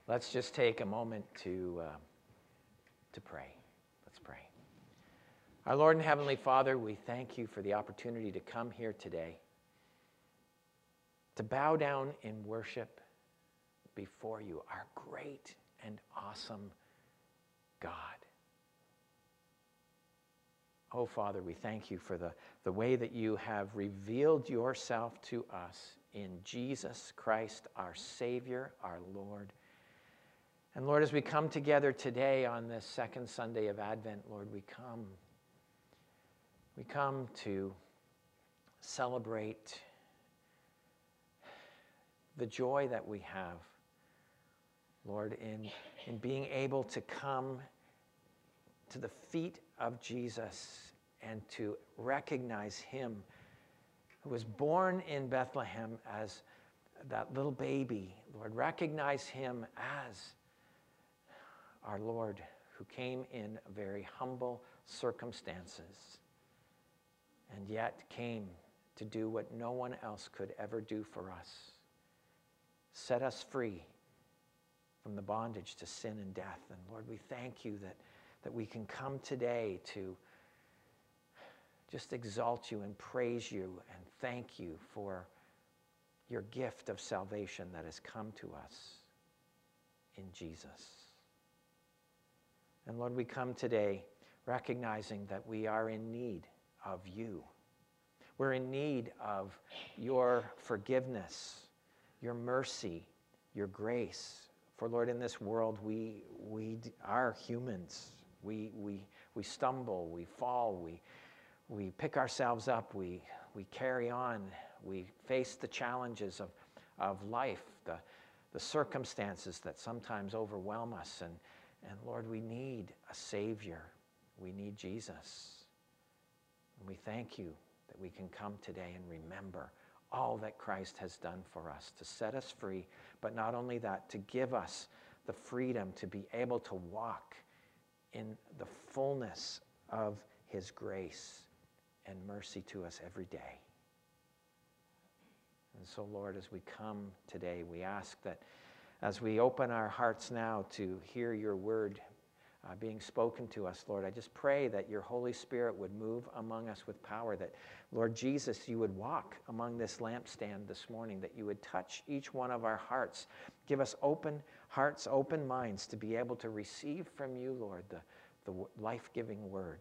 Let's just take a moment to pray. Let's pray. Our Lord and Heavenly Father, we thank you for the opportunity to come here today, to bow down in worship before you, our great and awesome God. Oh, Father, we thank you for the way that you have revealed yourself to us in Jesus Christ, our Savior, our Lord. And Lord, as we come together today on this second Sunday of Advent, Lord, we come to celebrate the joy that we have, Lord, in being able to come to the feet of Jesus and to recognize him who was born in Bethlehem as that little baby. Lord, recognize him as our Lord who came in very humble circumstances and yet came to do what no one else could ever do for us. Set us free from the bondage to sin and death. And Lord, we thank you that we can come today to just exalt you and praise you and thank you for your gift of salvation that has come to us in Jesus. And Lord, we come today recognizing that we are in need of you. We're in need of your forgiveness, your mercy, your grace. For Lord, in this world, we are humans. We stumble, we fall, we pick ourselves up, we carry on, we face the challenges of life, the circumstances that sometimes overwhelm us. And Lord, we need a Savior. We need Jesus. And we thank you that we can come today and remember all that Christ has done for us to set us free, but not only that, to give us the freedom to be able to walk in the fullness of his grace and mercy to us every day. And so, Lord, as we come today, we ask that as we open our hearts now to hear your word being spoken to us, Lord, I just pray that your Holy Spirit would move among us with power, that, Lord Jesus, you would walk among this lampstand this morning, that you would touch each one of our hearts. Give us open hearts, open minds to be able to receive from you, Lord, the life-giving word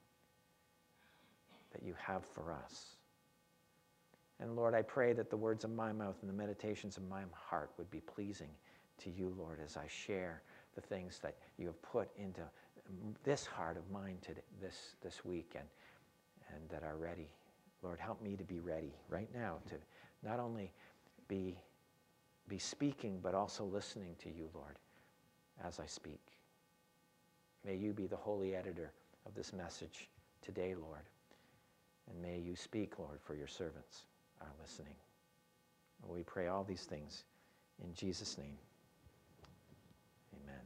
that you have for us. And Lord, I pray that the words of my mouth and the meditations of my heart would be pleasing to you, Lord, as I share the things that you have put into this heart of mine today, this week and that are ready. Lord, help me to be ready right now to not only be speaking, but also listening to you, Lord, as I speak. May you be the holy editor of this message today, Lord. And may you speak, Lord, for your servants are listening. We pray all these things in Jesus' name. Amen.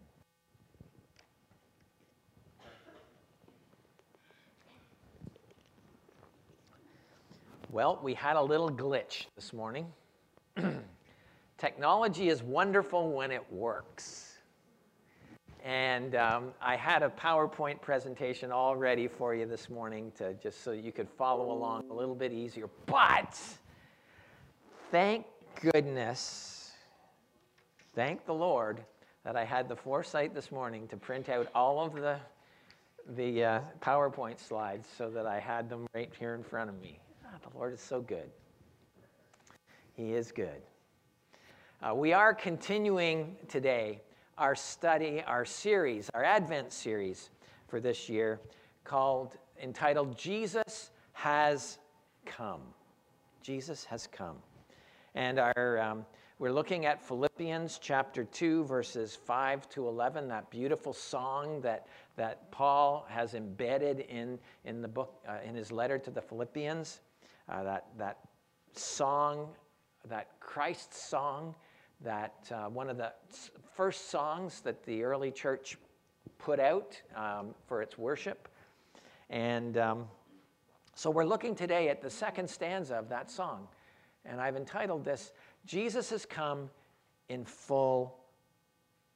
Well, we had a little glitch this morning. Technology is wonderful when it works. And I had a PowerPoint presentation all ready for you this morning to just so you could follow along a little bit easier. But thank goodness, thank the Lord that I had the foresight this morning to print out all of the PowerPoint slides so that I had them right here in front of me. The Lord is so good. He is good. We are continuing today our study, our series, our Advent series for this year entitled Jesus Has Come. Jesus has come. And we're looking at Philippians chapter 2, verses 5 to 11, that beautiful song that Paul has embedded in the book, in his letter to the Philippians, that song, that Christ song, that one of the first songs that the early church put out for its worship. And so we're looking today at the second stanza of that song. And I've entitled this, Jesus Has Come in Full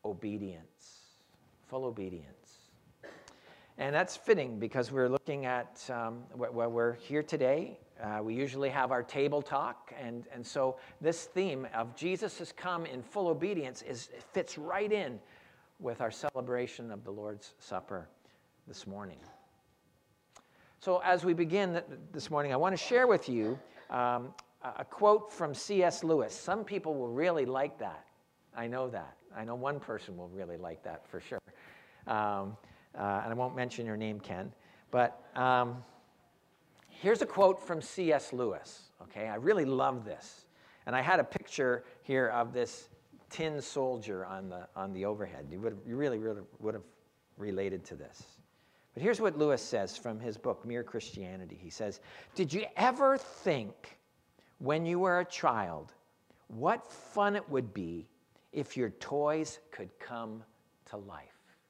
obedience. Full obedience. And that's fitting because we're looking at, we're here today. We usually have our table talk. And so this theme of Jesus has come in full obedience fits right in with our celebration of the Lord's Supper this morning. So as we begin this morning, I want to share with you a quote from C.S. Lewis. Some people will really like that. I know that. I know one person will really like that for sure. And I won't mention your name, Ken. But here's a quote from C.S. Lewis. Okay, I really love this. And I had a picture here of this tin soldier on the overhead. You really would have related to this. But here's what Lewis says from his book, Mere Christianity. He says, "Did you ever think when you were a child what fun it would be if your toys could come to life?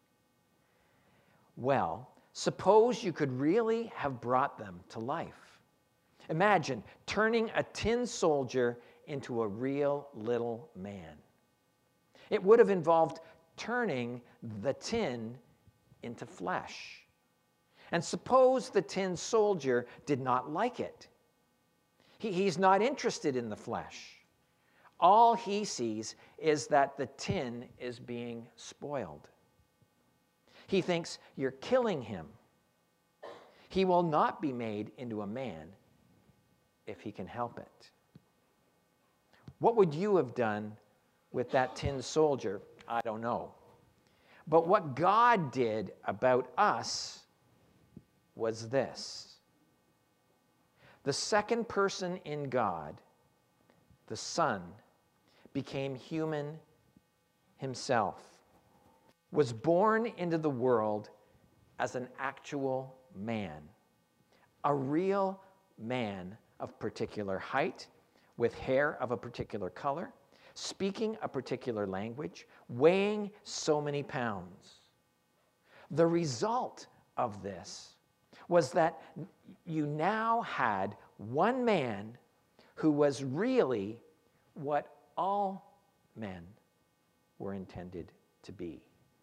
Well, suppose you could really have brought them to life. Imagine turning a tin soldier into a real little man. It would have involved turning the tin into flesh. And suppose the tin soldier did not like it. He's not interested in the flesh. All he sees is that the tin is being spoiled. He thinks you're killing him. He will not be made into a man if he can help it. What would you have done with that tin soldier? I don't know. But what God did about us was this. The second person in God, the Son, became human himself, was born into the world as an actual man, a real man of particular height, with hair of a particular color, speaking a particular language, weighing so many pounds. The result of this was that you now had one man who was really what all men were intended to be.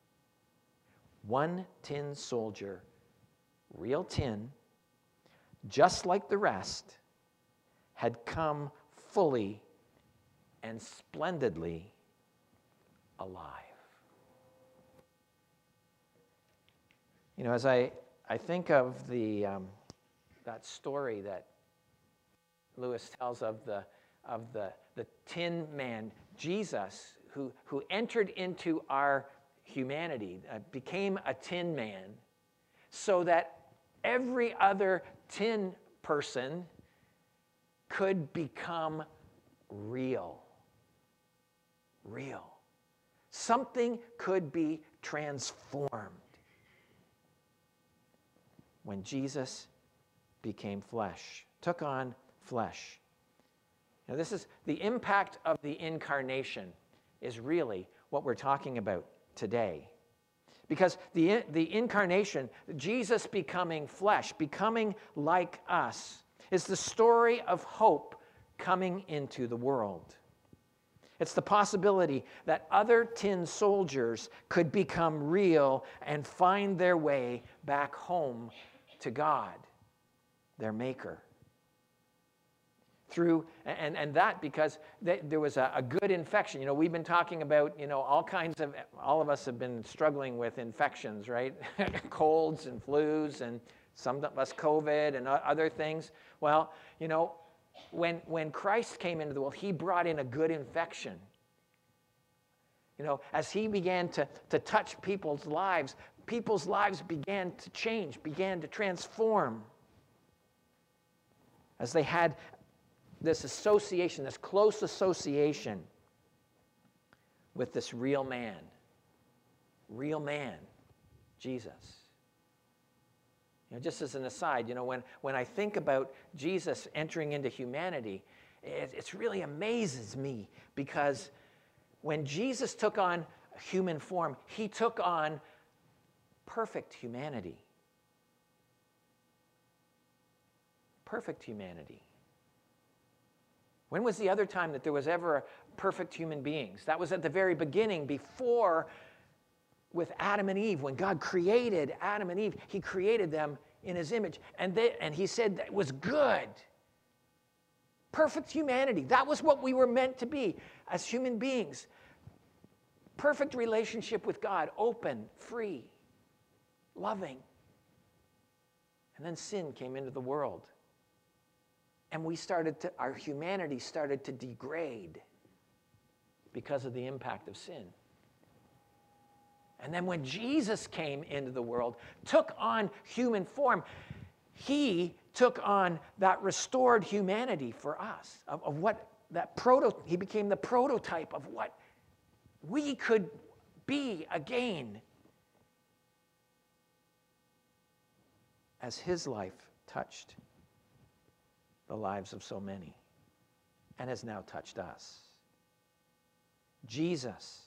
One tin soldier, real tin, just like the rest, had come fully and splendidly alive. You know, as I think of that story that Lewis tells of the tin man, Jesus, who entered into our humanity, became a tin man, so that every other tin person could become real. Real. Something could be transformed when Jesus became flesh, took on flesh. Now, this is the impact of the incarnation is really what we're talking about today. Because the incarnation, Jesus becoming flesh, becoming like us, is the story of hope coming into the world. It's the possibility that other tin soldiers could become real and find their way back home to God, their Maker. And because there was a good infection. You know, we've been talking about, all of us have been struggling with infections, right? Colds and flus and some of us COVID and other things. Well, you know, when Christ came into the world, he brought in a good infection. You know, as he began to touch people's lives began to change, began to transform. As they had this association, this close association with this real man, Jesus. You know, just as an aside, you know, when I think about Jesus entering into humanity, it really amazes me, because when Jesus took on human form, he took on perfect humanity. Perfect humanity. When was the other time that there was ever perfect human beings. That was at the very beginning, before, with Adam and Eve. When God created Adam and Eve, he created them in his image. And he said that it was good. Perfect humanity. That was what we were meant to be as human beings. Perfect relationship with God, open, free, loving. And then sin came into the world. And our humanity started to degrade because of the impact of sin. And then when Jesus came into the world, took on human form, he took on that restored humanity for us, of what he became the prototype of what we could be again as his life touched the lives of so many and has now touched us. Jesus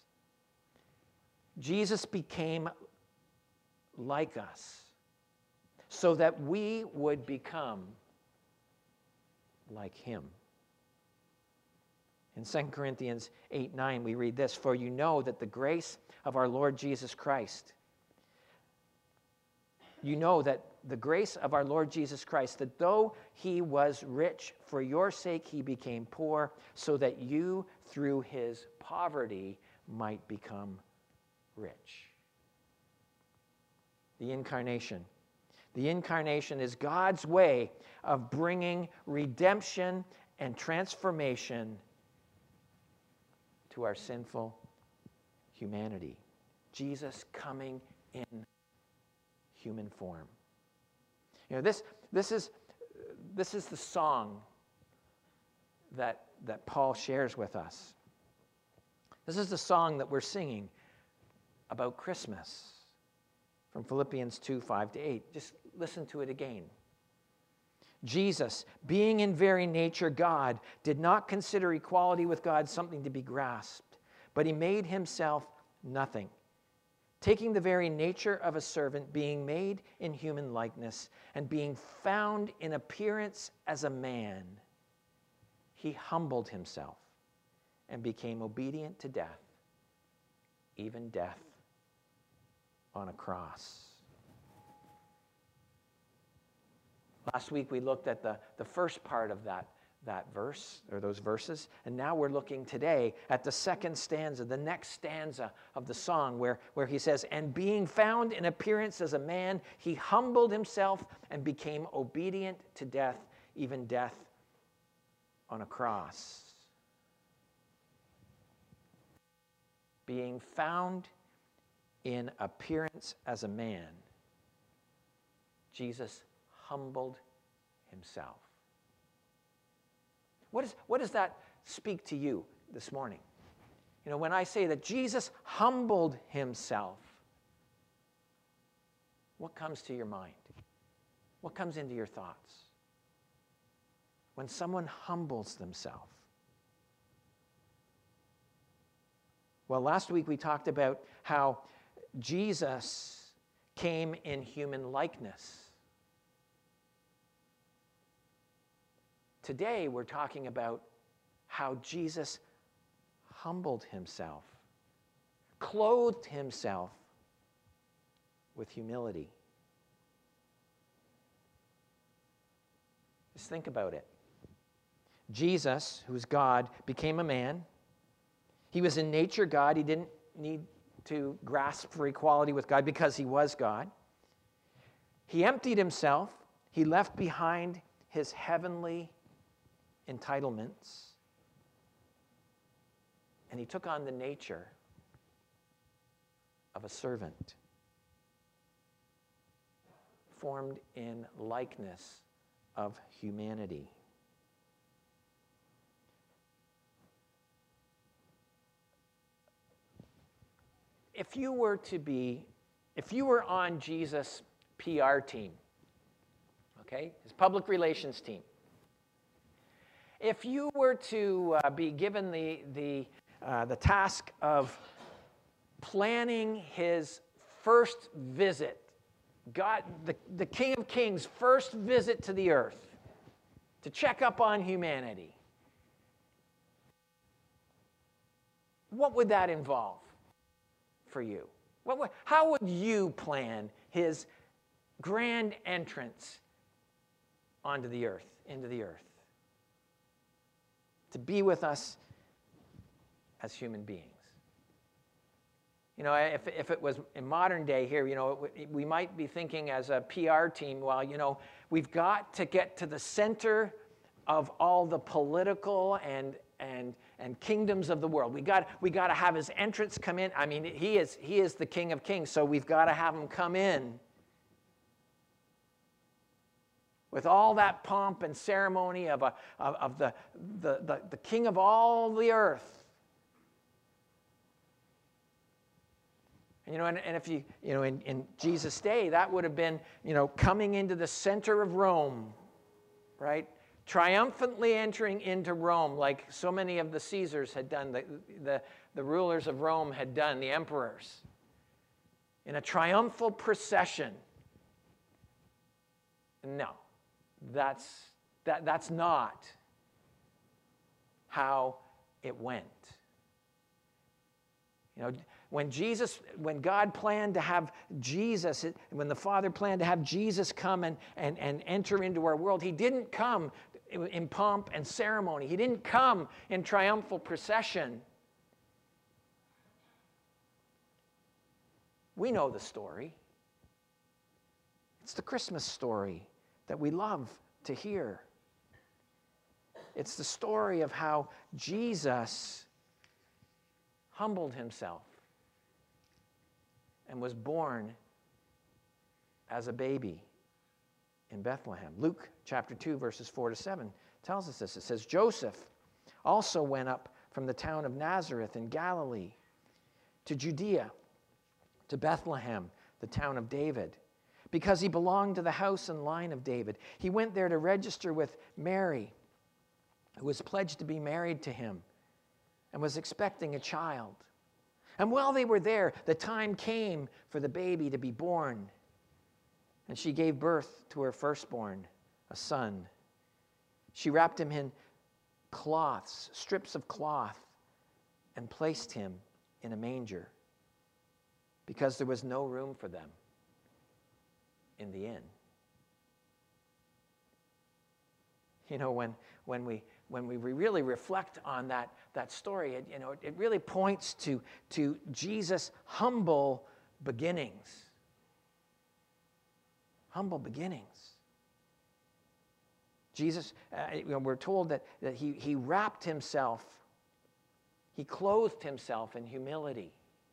became like us so that we would become like him. In 2 Corinthians 8:9, we read this, "For you know that the grace of our Lord Jesus Christ, that though he was rich, for your sake he became poor, so that you through his poverty might become rich." The incarnation. The incarnation is God's way of bringing redemption and transformation to our sinful humanity. Jesus coming in human form. You know, this is the song that Paul shares with us. This is the song that we're singing about Christmas from Philippians 2:5-8. Just listen to it again. Jesus, being in very nature God, did not consider equality with God something to be grasped, but he made himself nothing, taking the very nature of a servant, being made in human likeness, and being found in appearance as a man, he humbled himself and became obedient to death, even death on a cross. Last week we looked at the first part of that verse, or those verses, and now we're looking today at the second stanza, the next stanza of the song, where he says, "And being found in appearance as a man, he humbled himself and became obedient to death, even death on a cross." Being found in appearance as a man, Jesus humbled himself. What does that speak to you this morning? You know, when I say that Jesus humbled himself, what comes to your mind? What comes into your thoughts? When someone humbles themselves. Well, last week we talked about how Jesus came in human likeness. Today, we're talking about how Jesus humbled himself, clothed himself with humility. Just think about it. Jesus, who's God, became a man. He was in nature God. He didn't need to grasp for equality with God because he was God. He emptied himself. He left behind his heavenly entitlements, and he took on the nature of a servant, formed in likeness of humanity. If you were on Jesus' PR team, okay, his public relations team, if you were to be given the task of planning his first visit, God, the King of Kings' first visit to the earth, to check up on humanity, what would that involve for you? How would you plan his grand entrance onto the earth, into the earth, to be with us as human beings? You know, if it was in modern day here, you know, we might be thinking as a PR team, well, you know, we've got to get to the center of all the political and kingdoms of the world. We got to have his entrance come in. I mean, he is the King of Kings, so we've got to have him come in with all that pomp and ceremony of the King of all the earth. You know, and if you know, in Jesus' day, that would have been, you know, coming into the center of Rome, right? Triumphantly entering into Rome, like so many of the Caesars had done, the rulers of Rome had done, the emperors, in a triumphal procession. No, that's not how it went. You know, when God planned to have Jesus, when the Father planned to have Jesus come and enter into our world, he didn't come in pomp and ceremony. He didn't come in triumphal procession. We know the story. It's the Christmas story that we love to hear. It's the story of how Jesus humbled himself and was born as a baby in Bethlehem. Luke chapter 2, verses 4 to 7 tells us this. It says, Joseph also went up from the town of Nazareth in Galilee to Judea, to Bethlehem, the town of David, because he belonged to the house and line of David. He went there to register with Mary, who was pledged to be married to him and was expecting a child. And while they were there, the time came for the baby to be born. And she gave birth to her firstborn, a son. She wrapped him in cloths, strips of cloth, and placed him in a manger because there was no room for them in the inn. You know, when we really reflect on that story, it really points to Jesus' humble beginnings. Humble beginnings. Jesus, we're told that he wrapped himself, he clothed himself in humility.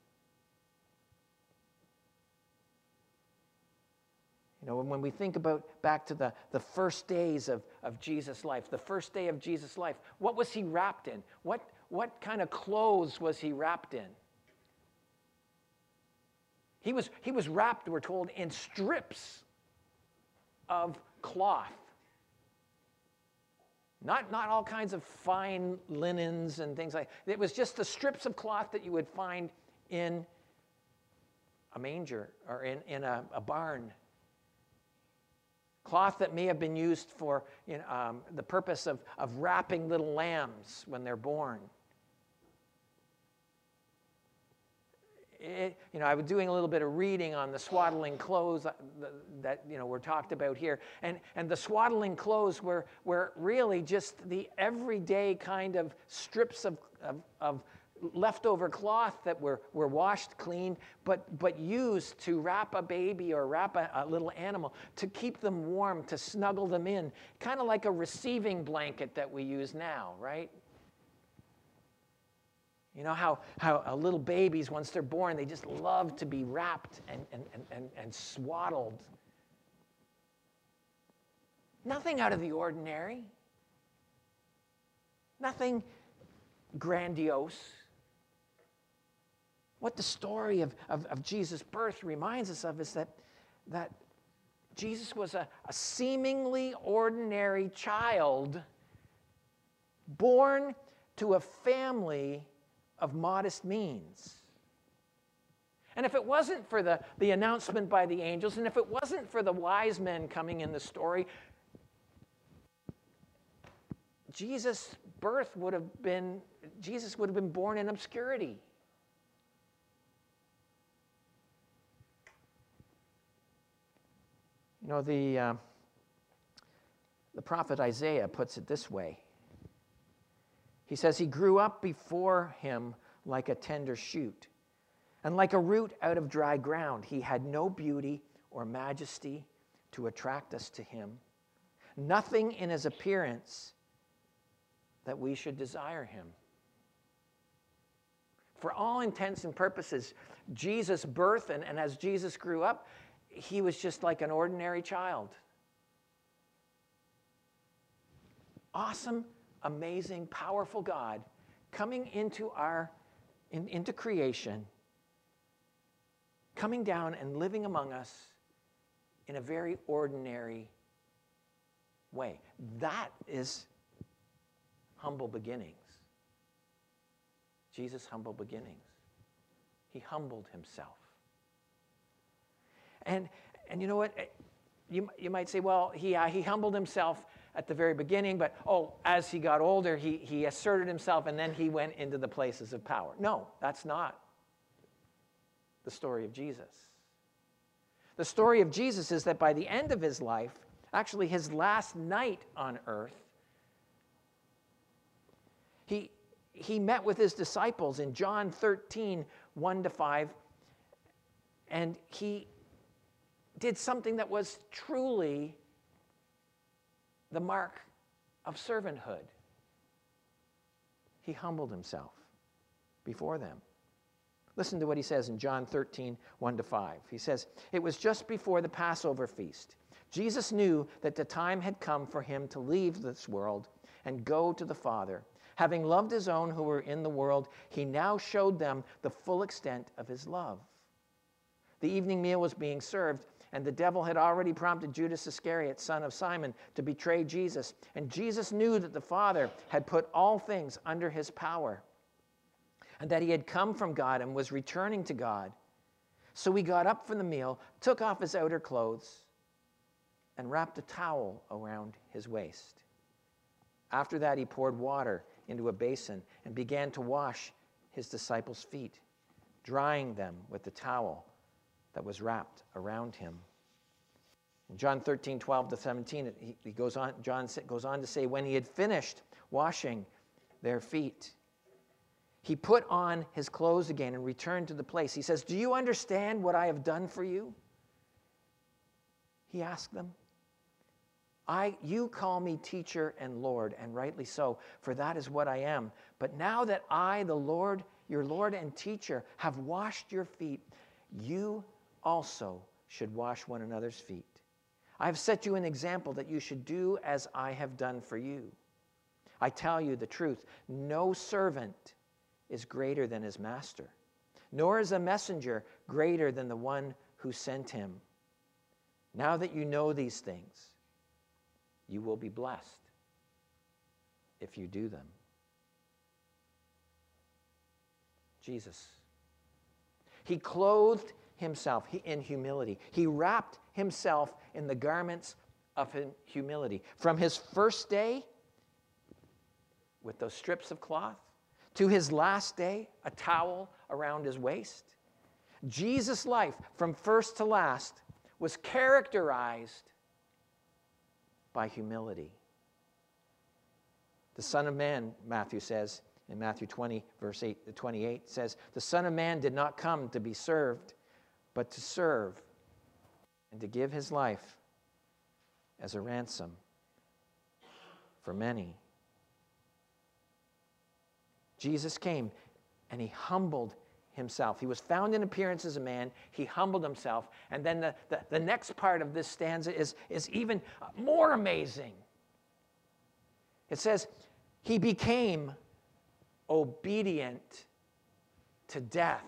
You know, when we think back to the first days of Jesus' life, the first day of Jesus' life, what was he wrapped in? What kind of clothes was he wrapped in? He was wrapped, we're told, in strips of cloth. Not all kinds of fine linens and things like that. It was just the strips of cloth that you would find in a manger or in a barn. Cloth that may have been used for the purpose of wrapping little lambs when they're born. I was doing a little bit of reading on the swaddling clothes that were talked about here, and the swaddling clothes were really just the everyday kind of strips of leftover cloth that were washed clean, but used to wrap a baby or wrap a little animal to keep them warm, to snuggle them in, kind of like a receiving blanket that we use now, right? You know how little babies, once they're born, they just love to be wrapped and swaddled. Nothing out of the ordinary. Nothing grandiose. What the story of Jesus' birth reminds us of is that Jesus was a seemingly ordinary child born to a family of modest means. And if it wasn't for the announcement by the angels, and if it wasn't for the wise men coming in the story, Jesus' birth would have been, Jesus would have been born in obscurity. You know, the prophet Isaiah puts it this way. He says, he grew up before him like a tender shoot, and like a root out of dry ground. He had no beauty or majesty to attract us to him. Nothing in his appearance that we should desire him. For all intents and purposes, Jesus' birth and as Jesus grew up, he was just like an ordinary child. Awesome, amazing, powerful God coming into into creation, coming down and living among us in a very ordinary way. That is humble beginnings. Jesus' humble beginnings. He humbled himself. And you know what? You might say, well, he humbled himself at the very beginning, but as he got older, he asserted himself and then he went into the places of power. No, that's not the story of Jesus. The story of Jesus is that by the end of his life, actually his last night on earth, he met with his disciples in John 13, 1-5, and he did something that was truly the mark of servanthood. He humbled himself before them. Listen to what he says in John 13, 1-5. He says, it was just before the Passover feast. Jesus knew that the time had come for him to leave this world and go to the Father. Having loved his own who were in the world, he now showed them the full extent of his love. The evening meal was being served, and the devil had already prompted Judas Iscariot, son of Simon, to betray Jesus. And Jesus knew that the Father had put all things under his power, and that he had come from God and was returning to God. So he got up from the meal, took off his outer clothes, and wrapped a towel around his waist. After that, he poured water into a basin and began to wash his disciples' feet, drying them with the towel that was wrapped around him. In John 13, 12-17, John goes on to say, when he had finished washing their feet, he put on his clothes again and returned to the place. He says, do you understand what I have done for you? He asked them. You call me teacher and Lord, and rightly so, for that is what I am. But now that I, the Lord, your Lord and teacher, have washed your feet, you also should wash one another's feet. I have set you an example that you should do as I have done for you. I tell you the truth, no servant is greater than his master, nor is a messenger greater than the one who sent him. Now that you know these things, you will be blessed if you do them. Jesus. He clothed himself in humility. He wrapped himself in the garments of humility. From his first day, with those strips of cloth, to his last day, a towel around his waist. Jesus' life, from first to last, was characterized by humility. The Son of Man, Matthew says, in Matthew 20, verse 28, says, the Son of Man did not come to be served, but to serve and to give his life as a ransom for many. Jesus came and he humbled himself. He was found in appearance as a man. He humbled himself. And then the next part of this stanza is even more amazing. It says, he became obedient to death.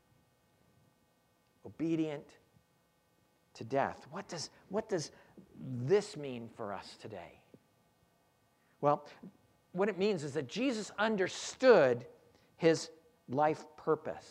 Obedient to death. What does this mean for us today? Well, what it means is that Jesus understood his life purpose.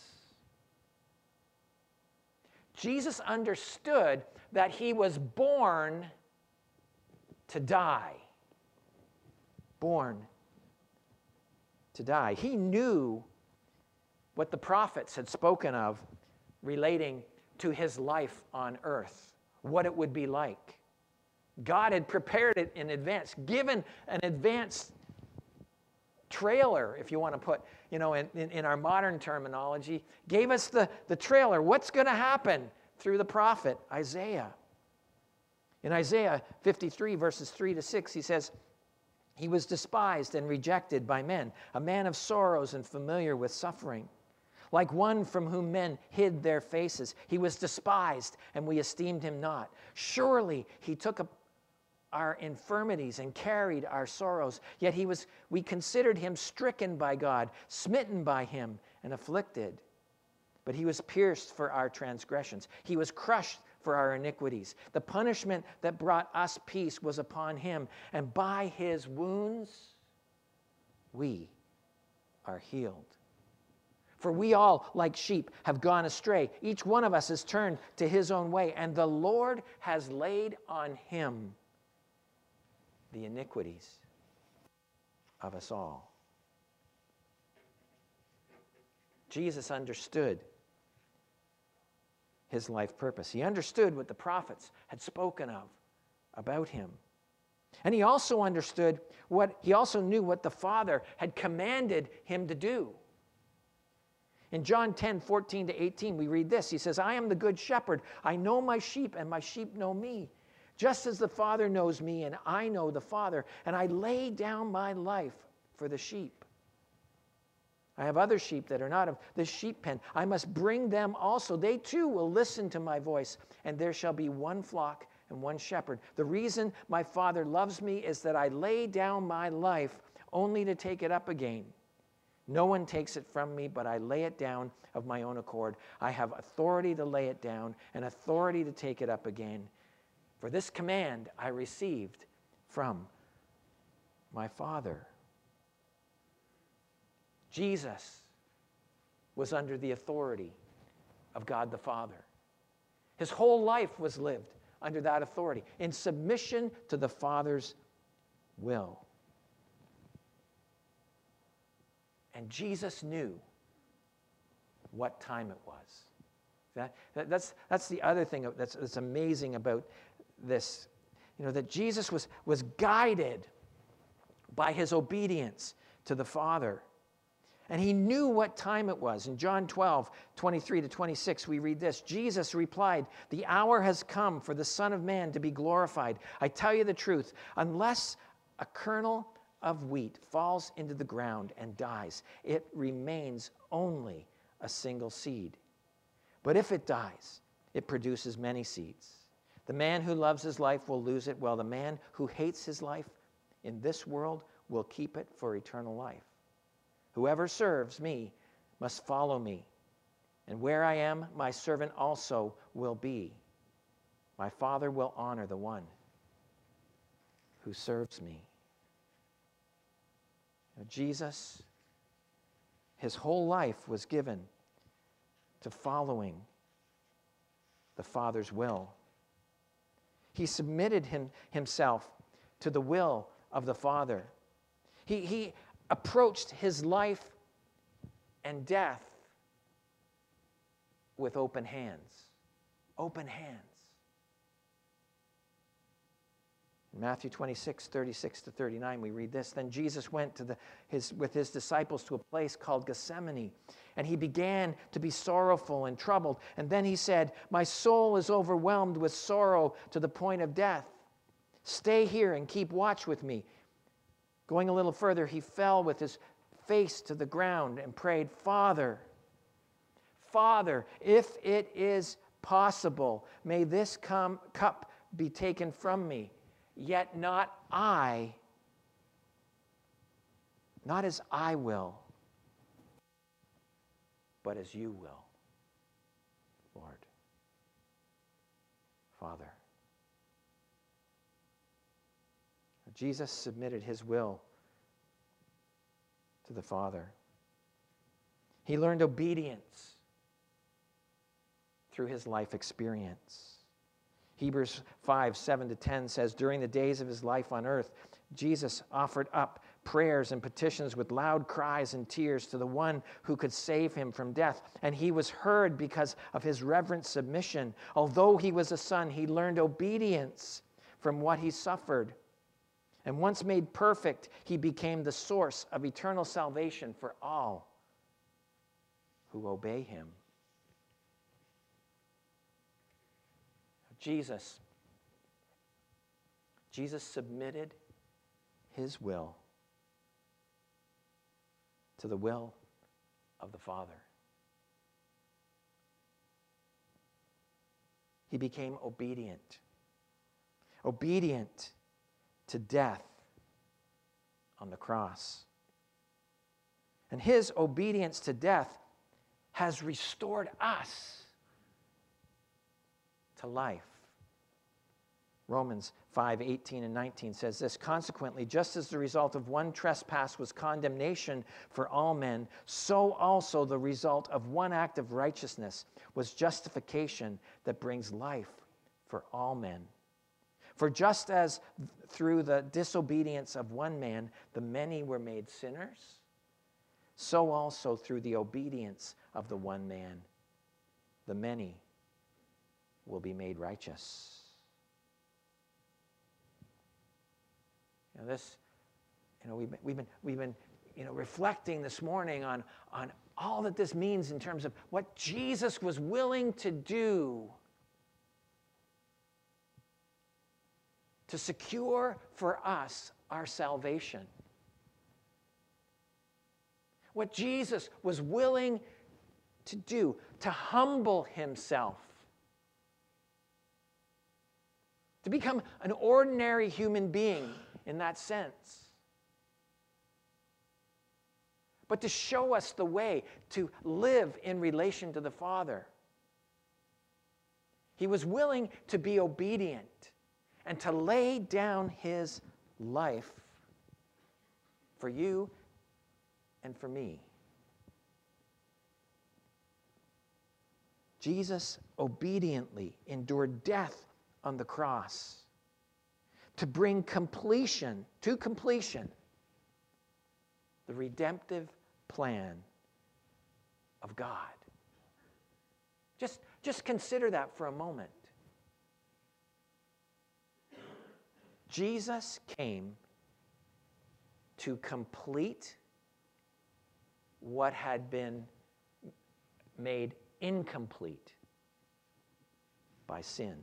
Jesus understood that he was born to die, born to die. He knew what the prophets had spoken of relating to his life on earth, what it would be like. God had prepared it in advance, given an advanced trailer, if you want to put, in our modern terminology, gave us the trailer. What's going to happen through the prophet Isaiah? In Isaiah 53, verses 3 to 6, he says, "He was despised and rejected by men, a man of sorrows and familiar with suffering. Like one from whom men hid their faces. He was despised, and we esteemed him not. Surely he took up our infirmities and carried our sorrows. Yet we considered him stricken by God, smitten by him, and afflicted. But he was pierced for our transgressions. He was crushed for our iniquities. The punishment that brought us peace was upon him, and by his wounds we are healed. For we all, like sheep, have gone astray. Each one of us has turned to his own way, and the Lord has laid on him the iniquities of us all." Jesus understood his life purpose. He understood what the prophets had spoken of about him. And he also knew what the Father had commanded him to do. In John 10, 14 to 18, we read this. He says, "I am the good shepherd. I know my sheep, and my sheep know me. Just as the Father knows me, and I know the Father, and I lay down my life for the sheep. I have other sheep that are not of this sheep pen. I must bring them also. They too will listen to my voice, and there shall be one flock and one shepherd. The reason my Father loves me is that I lay down my life only to take it up again. No one takes it from me, but I lay it down of my own accord. I have authority to lay it down and authority to take it up again. For this command I received from my Father." Jesus was under the authority of God the Father. His whole life was lived under that authority, in submission to the Father's will. And Jesus knew what time it was. That's the other thing that's amazing about this, that Jesus was guided by his obedience to the Father. And he knew what time it was. In John 12, 23 to 26, we read this. Jesus replied, "The hour has come for the Son of Man to be glorified. I tell you the truth, unless a kernel of wheat falls into the ground and dies, it remains only a single seed. But if it dies, it produces many seeds. The man who loves his life will lose it, while the man who hates his life in this world will keep it for eternal life. Whoever serves me must follow me, and where I am, my servant also will be. My Father will honor the one who serves me." Jesus, his whole life was given to following the Father's will. He submitted himself to the will of the Father. He approached his life and death with open hands. Open hands. In Matthew 26, 36 to 39, we read this. Then Jesus went with his disciples to a place called Gethsemane, and he began to be sorrowful and troubled. And then he said, "My soul is overwhelmed with sorrow to the point of death. Stay here and keep watch with me." Going a little further, he fell with his face to the ground and prayed, Father, if it is possible, may this cup be taken from me. Yet not as I will, but as you will, Lord. Father. Jesus submitted his will to the Father. He learned obedience through his life experience. Hebrews 5, 7 to 10 says, during the days of his life on earth, Jesus offered up prayers and petitions with loud cries and tears to the one who could save him from death. And he was heard because of his reverent submission. Although he was a son, he learned obedience from what he suffered. And once made perfect, he became the source of eternal salvation for all who obey him. Jesus submitted his will to the will of the Father. He became obedient to death on the cross. And his obedience to death has restored us to life. Romans 5:18 and 19 says this, consequently, just as the result of one trespass was condemnation for all men, so also the result of one act of righteousness was justification that brings life for all men. For just as through the disobedience of one man the many were made sinners, so also through the obedience of the one man the many will be made righteous. We've been reflecting this morning on all that this means in terms of what Jesus was willing to do to secure for us our salvation. What Jesus was willing to do to humble himself, to become an ordinary human being in that sense, but to show us the way to live in relation to the Father. He was willing to be obedient and to lay down his life for you and for me. Jesus obediently endured death on the cross to bring completion the redemptive plan of God. Just consider that for a moment. Jesus came to complete what had been made incomplete by sin.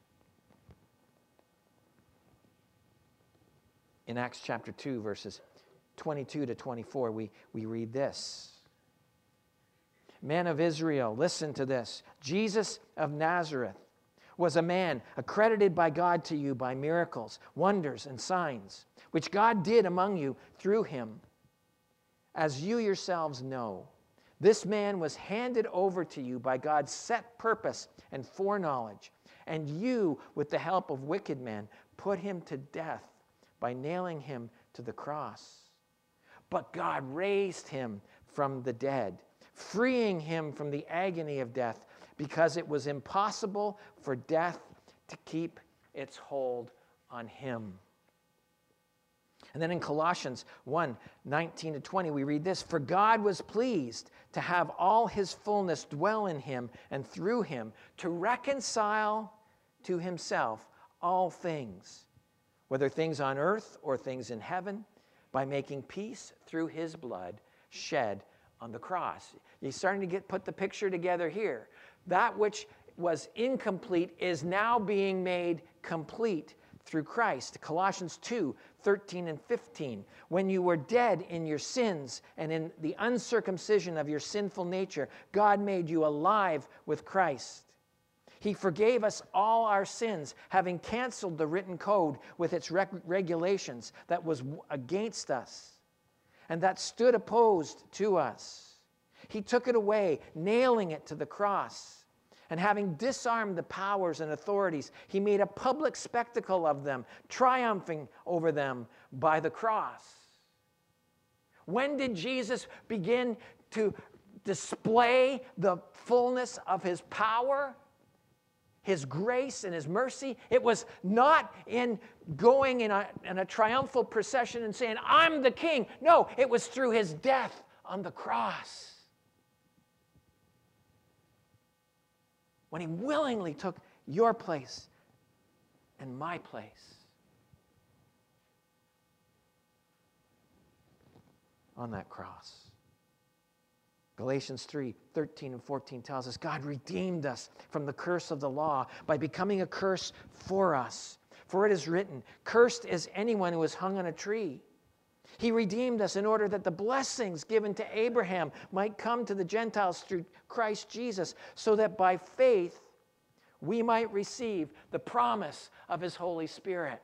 In Acts chapter 2, verses 22 to 24, we read this. Men of Israel, listen to this. Jesus of Nazareth was a man accredited by God to you by miracles, wonders, and signs, which God did among you through him, as you yourselves know. This man was handed over to you by God's set purpose and foreknowledge, and you, with the help of wicked men, put him to death by nailing him to the cross. But God raised him from the dead, freeing him from the agony of death, because it was impossible for death to keep its hold on him. And then in Colossians 1:19 to 20, we read this, for God was pleased to have all his fullness dwell in him and through him to reconcile to himself all things, whether things on earth or things in heaven, by making peace through his blood shed on the cross. You're starting to put the picture together here. That which was incomplete is now being made complete through Christ. Colossians 2:13 and 15. When you were dead in your sins and in the uncircumcision of your sinful nature, God made you alive with Christ. He forgave us all our sins, having canceled the written code with its regulations that was against us and that stood opposed to us. He took it away, nailing it to the cross. And having disarmed the powers and authorities, he made a public spectacle of them, triumphing over them by the cross. When did Jesus begin to display the fullness of his power? His grace and His mercy. It was not in going in a triumphal procession and saying, I'm the king. No, it was through His death on the cross. When He willingly took your place and my place on that cross. Galatians 3:13 and 14 tells us God redeemed us from the curse of the law by becoming a curse for us. For it is written, cursed is anyone who is hung on a tree. He redeemed us in order that the blessings given to Abraham might come to the Gentiles through Christ Jesus, so that by faith we might receive the promise of His Holy Spirit.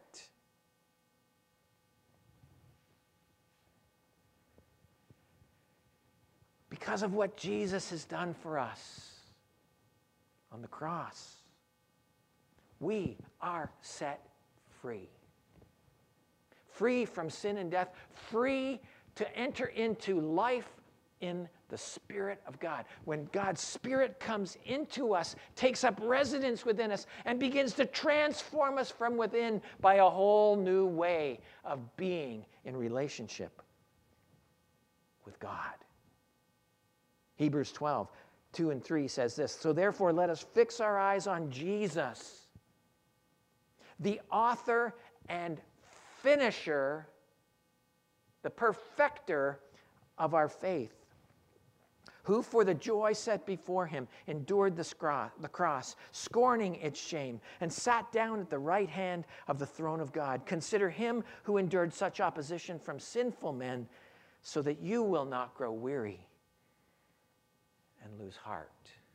Because of what Jesus has done for us on the cross, we are set free. Free from sin and death, free to enter into life in the Spirit of God. When God's Spirit comes into us, takes up residence within us, and begins to transform us from within by a whole new way of being in relationship with God. Hebrews 12:2 and 3 says this, so therefore let us fix our eyes on Jesus, the author and finisher, the perfecter of our faith, who for the joy set before Him endured the cross, scorning its shame, and sat down at the right hand of the throne of God. Consider Him who endured such opposition from sinful men, so that you will not grow weary and lose heart.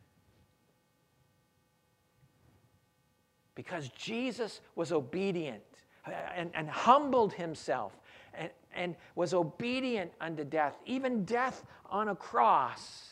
Because Jesus was obedient and humbled Himself and was obedient unto death, even death on a cross,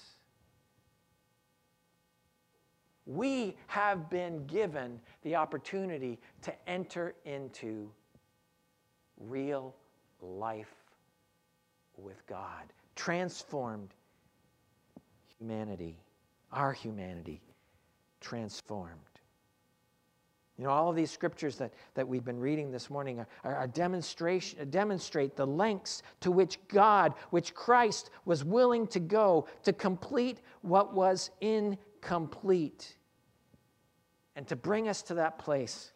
we have been given the opportunity to enter into real life with God. Transformed humanity, our humanity, transformed. You know, all of these scriptures that we've been reading this morning demonstrate the lengths to which Christ was willing to go to complete what was incomplete and to bring us to that place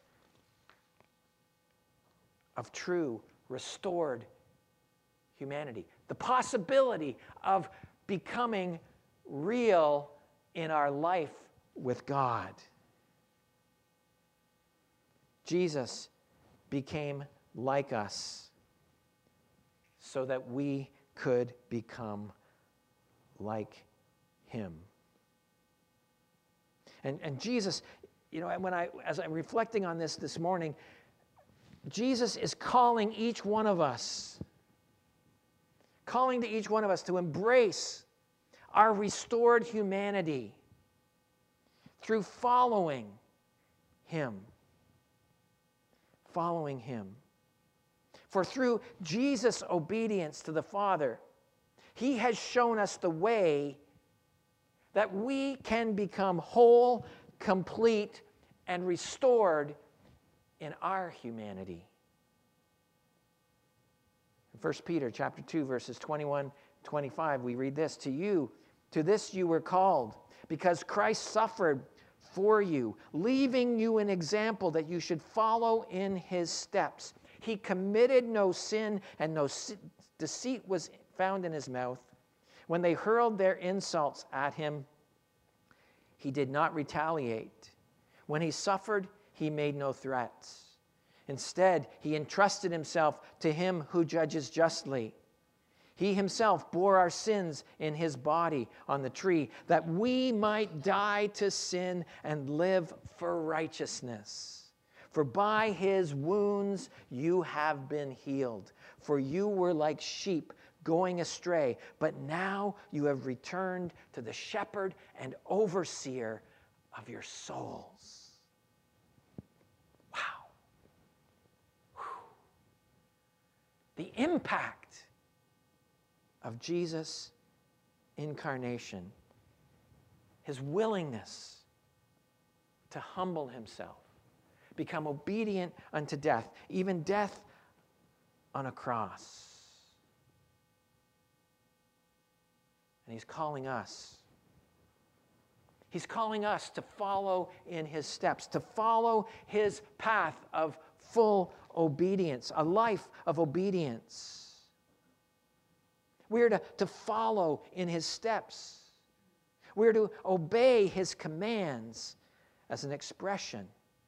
of true, restored humanity. The possibility of becoming real in our life with God. Jesus became like us so that we could become like Him. And Jesus, you know, as I'm reflecting on this morning, Jesus is calling each one of us, to embrace our restored humanity through following Him. Following Him. For through Jesus' obedience to the Father, He has shown us the way that we can become whole, complete, and restored in our humanity. In 1 Peter chapter 2, verses 21-25, we read this, to this you were called, because Christ suffered for you, leaving you an example that you should follow in His steps. He committed no sin, and no deceit was found in His mouth. When they hurled their insults at Him, He did not retaliate. When He suffered, He made no threats. Instead, He entrusted Himself to Him who judges justly. He Himself bore our sins in His body on the tree, that we might die to sin and live for righteousness. For by His wounds you have been healed. For you were like sheep going astray, but now you have returned to the shepherd and overseer of your souls. Wow. Whew. The impact of Jesus' incarnation, His willingness to humble himself, become obedient unto death, even death on a cross. And he's calling us. He's calling us to follow in his steps, to follow his path of full obedience, a life of obedience. We're to follow in his steps. We're to obey his commands as an expression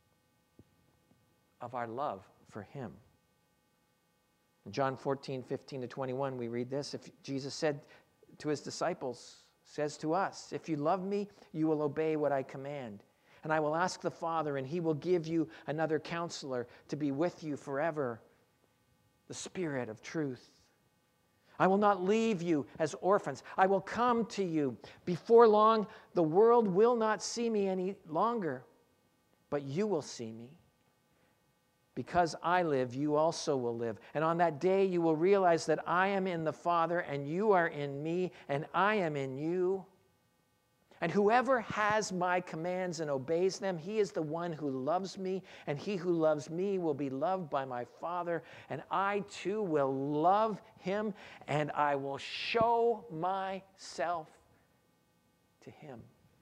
of our love for him. In John 14:15-21, we read this. If Jesus said to his disciples, says to us, if you love me, you will obey what I command. And I will ask the Father, and he will give you another counselor to be with you forever, the Spirit of truth. I will not leave you as orphans. I will come to you. Before long, the world will not see me any longer, but you will see me. Because I live, you also will live. And on that day, you will realize that I am in the Father, and you are in me, and I am in you. And whoever has my commands and obeys them, he is the one who loves me, and he who loves me will be loved by my Father, and I too will love him, and I will show myself to him.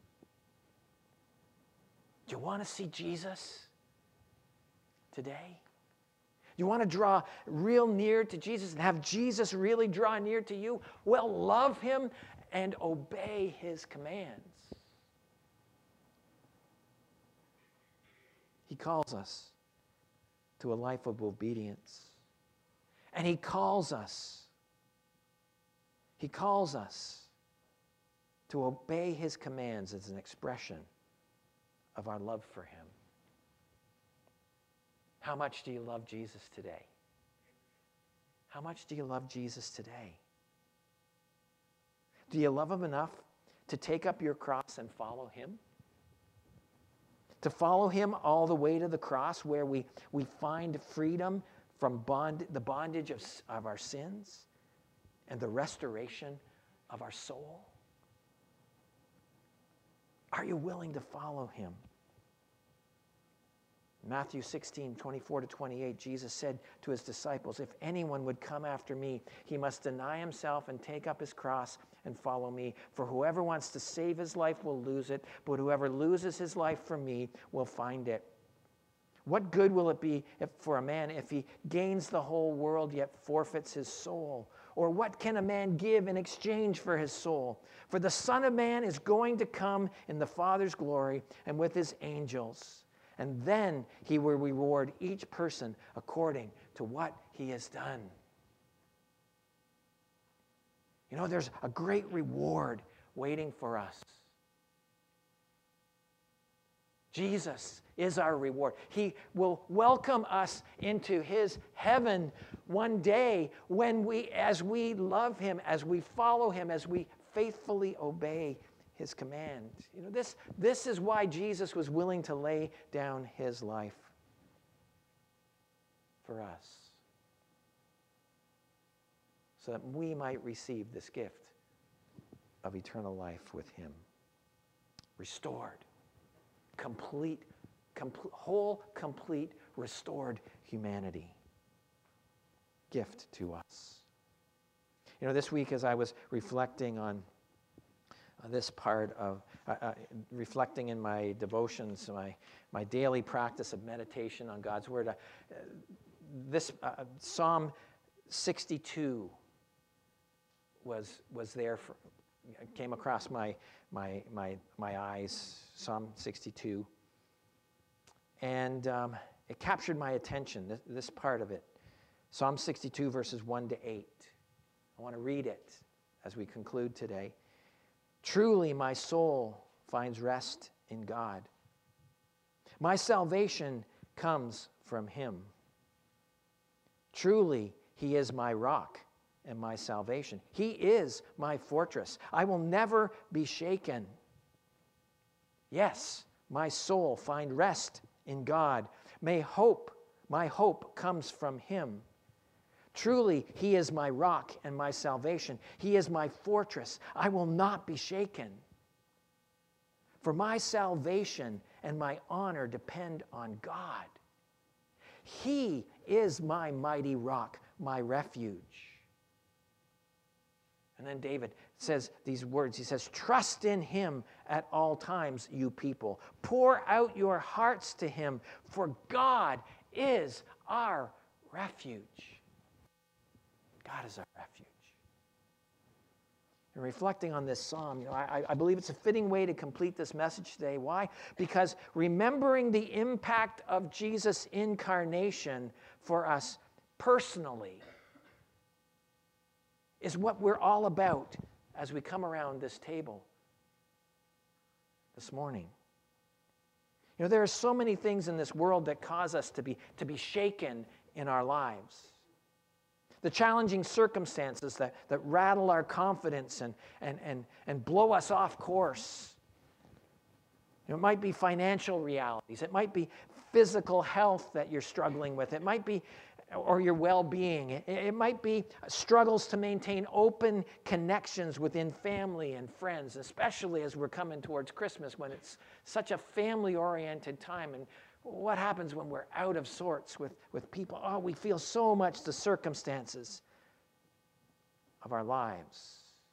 Do you want to see Jesus today? You want to draw real near to Jesus and have Jesus really draw near to you? Well, love him and obey his commands. He calls us to a life of obedience. And he calls us to obey his commands as an expression of our love for him. How much do you love Jesus today? How much do you love Jesus today? Do you love him enough to take up your cross and follow him? To follow him all the way to the cross where we find freedom from the bondage of our sins and the restoration of our soul? Are you willing to follow him? Matthew 16:24-28, Jesus said to his disciples, if anyone would come after me, he must deny himself and take up his cross and follow me. For whoever wants to save his life will lose it, but whoever loses his life for me will find it. What good will it be for a man if he gains the whole world yet forfeits his soul? Or what can a man give in exchange for his soul? For the Son of Man is going to come in the Father's glory and with his angels. And then he will reward each person according to what he has done. You know, there's a great reward waiting for us. Jesus is our reward. He will welcome us into his heaven one day when as we love him, as we follow him, as we faithfully obey his command. You know, this is why Jesus was willing to lay down his life for us, so that we might receive this gift of eternal life with him. Restored, complete, restored humanity. Gift to us. You know, this week as I was reflecting on this part of, reflecting in my devotions, my daily practice of meditation on God's Word, this Psalm 62 was there, came across my eyes, Psalm 62. And it captured my attention, this part of it. Psalm 62, verses 1-8. I want to read it as we conclude today. Truly, my soul finds rest in God. My salvation comes from him. Truly, he is my rock and my salvation. He is my fortress. I will never be shaken. Yes, my soul find rest in God. My hope comes from him. Truly, he is my rock and my salvation. He is my fortress. I will not be shaken. For my salvation and my honor depend on God. He is my mighty rock, my refuge. And then David says these words. He says, trust in him at all times, you people. Pour out your hearts to him, for God is our refuge. God is our refuge. And reflecting on this psalm, I believe it's a fitting way to complete this message today. Why? Because remembering the impact of Jesus' incarnation for us personally is what we're all about as we come around this table this morning. There are so many things in this world that cause us to be shaken in our lives. The challenging circumstances that rattle our confidence and blow us off course. It might be financial realities. It might be physical health that you're struggling with. It might be, or your well-being. It might be struggles to maintain open connections within family and friends, especially as we're coming towards Christmas when it's such a family-oriented time. And what happens when we're out of sorts with people? Oh, we feel so much the circumstances of our lives.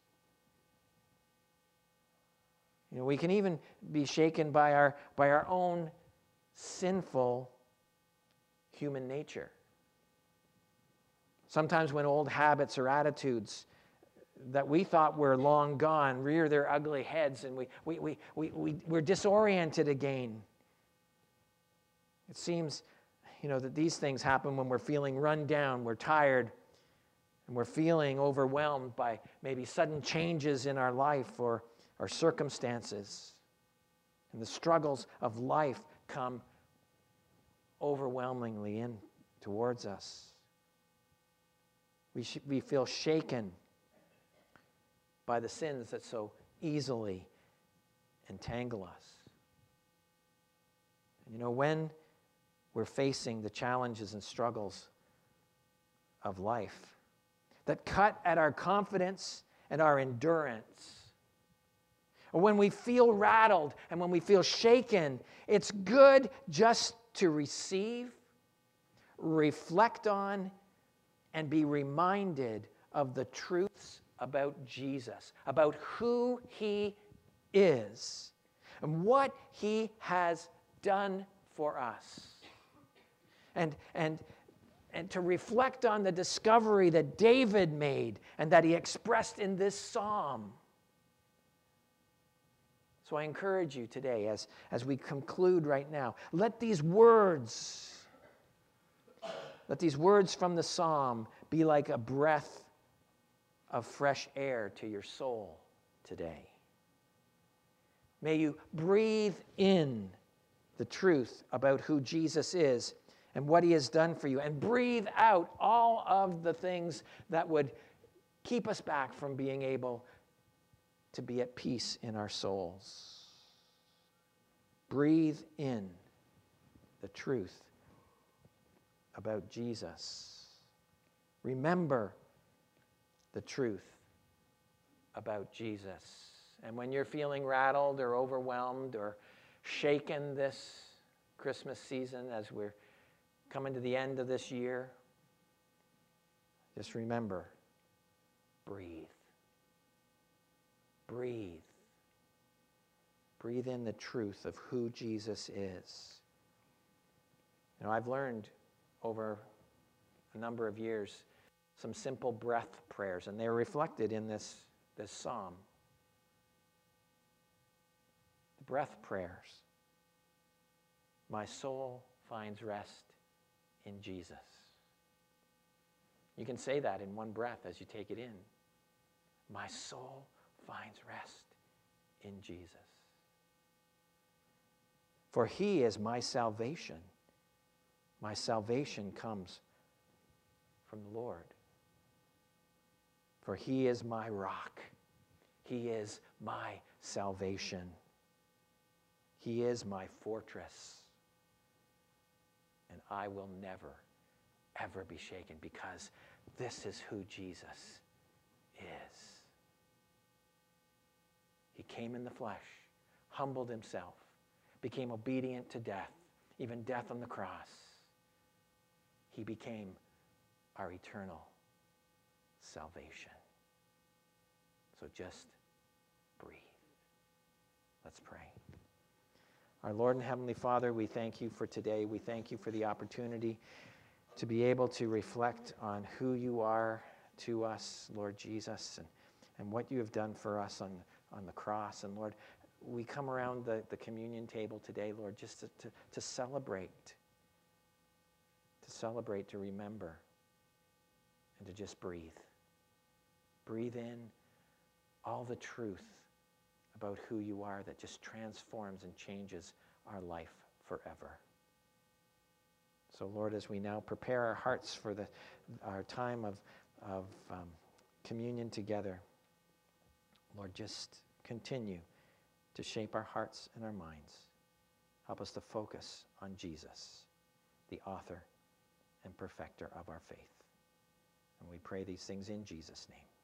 We can even be shaken by our own sinful human nature. Sometimes when old habits or attitudes that we thought were long gone rear their ugly heads and we're disoriented again. It seems, that these things happen when we're feeling run down, we're tired, and we're feeling overwhelmed by maybe sudden changes in our life or our circumstances. And the struggles of life come overwhelmingly in towards us. We feel shaken by the sins that so easily entangle us. And when we're facing the challenges and struggles of life that cut at our confidence and our endurance, or when we feel rattled and when we feel shaken, it's good just to receive, reflect on, and be reminded of the truths about Jesus, about who he is, and what he has done for us. And to reflect on the discovery that David made and that he expressed in this psalm. So I encourage you today, as we conclude right now, let these words from the psalm be like a breath of fresh air to your soul today. May you breathe in the truth about who Jesus is and what he has done for you, and breathe out all of the things that would keep us back from being able to be at peace in our souls. Breathe in the truth about Jesus. Remember the truth about Jesus. And when you're feeling rattled or overwhelmed or shaken this Christmas season as we're coming to the end of this year, just remember, breathe. Breathe. Breathe in the truth of who Jesus is. I've learned over a number of years some simple breath prayers, and they're reflected in this psalm. The breath prayers. My soul finds rest in Jesus. You can say that in one breath as you take it in. My soul finds rest in Jesus. For he is my salvation. My salvation comes from the Lord. For he is my rock. He is my salvation. He is my fortress. And I will never, ever be shaken, because this is who Jesus is. He came in the flesh, humbled himself, became obedient to death, even death on the cross. He became our eternal salvation. So just breathe. Let's pray. Our Lord and Heavenly Father, we thank you for today. We thank you for the opportunity to be able to reflect on who you are to us, Lord Jesus, and what you have done for us on the cross. And Lord, we come around the communion table today, Lord, just to celebrate, to remember, and to just breathe. Breathe in all the truth about who you are that just transforms and changes our life forever. So Lord, as we now prepare our hearts for our time of communion together, Lord, just continue to shape our hearts and our minds. Help us to focus on Jesus, the author and perfecter of our faith. And we pray these things in Jesus' name.